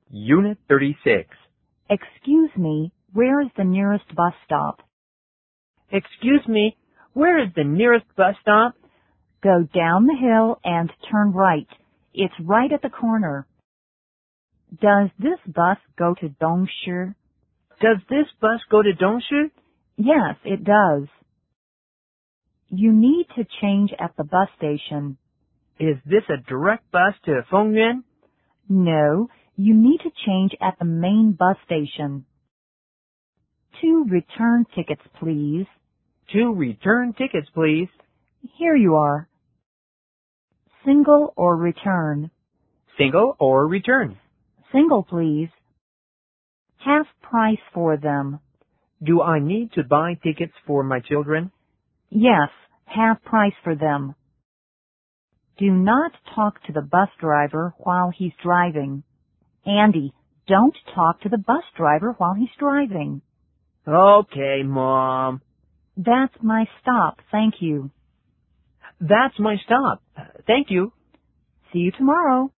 Unit 36. Excuse me, where is the nearest bus stop? Excuse me, where is the nearest bus stop? Go down the hill and turn right. It's right at the corner. Does this bus go to Dongshi? Does this bus go to Dongshi? Yes, it does. You need to change at the bus station. Is this a direct bus to Fengyuan? No, you need to change at the main bus station. 2 return tickets, please. 2 return tickets, please. Here you are. Single or return? Single or return? Single, please. Half price for them. Do I need to buy tickets for my children? Yes, half price for them. Do not talk to the bus driver while he's driving. Andy, don't talk to the bus driver while he's driving. Okay, Mom. That's my stop, thank you. That's my stop. Thank you. See you tomorrow.